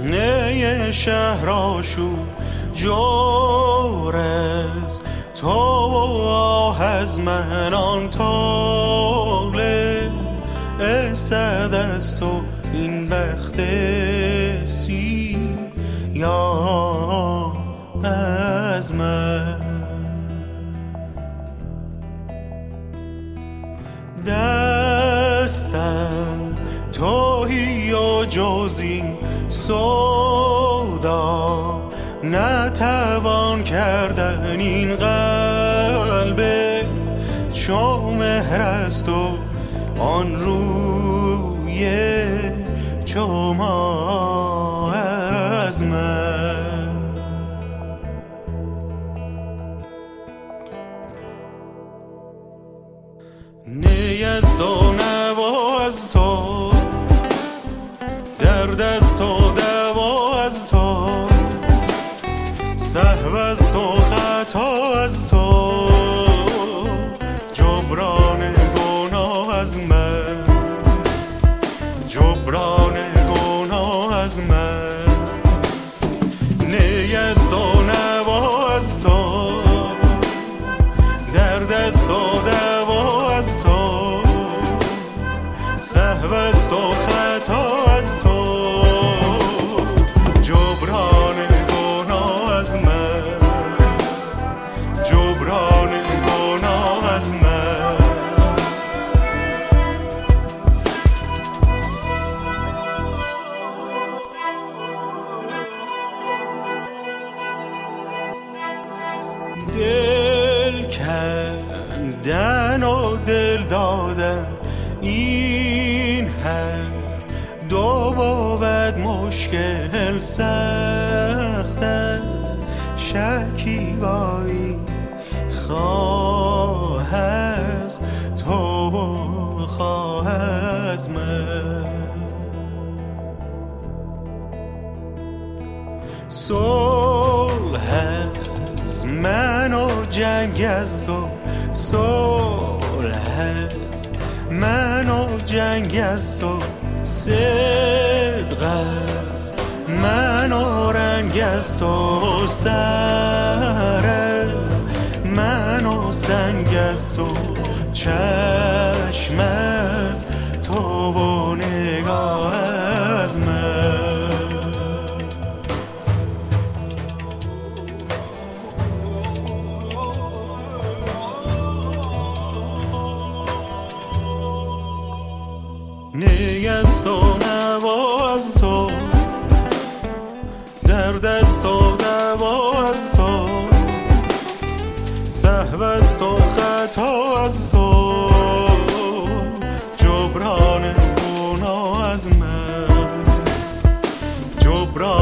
فتنه شهر آشوب جورز تو آه از من آن طالب اسد از تو این بخت سیاه از من دستم توهی و جزی سودا نتوان کردن این قلب چو مهر است و آن روی چو ماه از من نی از تو نوا از تو درد از تو دوا از تو سهو از تو خطا از تو جبران گناه از من جبران گناه از من نی از تو نوا از تو درد از تو دوا از تو سهو از تو خطا از تو جبران گناه از من جبران گناه از من دل کندن و دل دادن این هر دو بود مشکل سخت است شکیبایی خواه از تو خواه از من صلح از من و جنگ از تو صلح از من و جنگ از تو صدق از من و رنگ از تو سر از من و سنگ از تو چشم از تو و نگاه از من نی از تو نوا از تو درد از تو دوا از تو سهو از تو خطا از تو جبران گناه از من جبران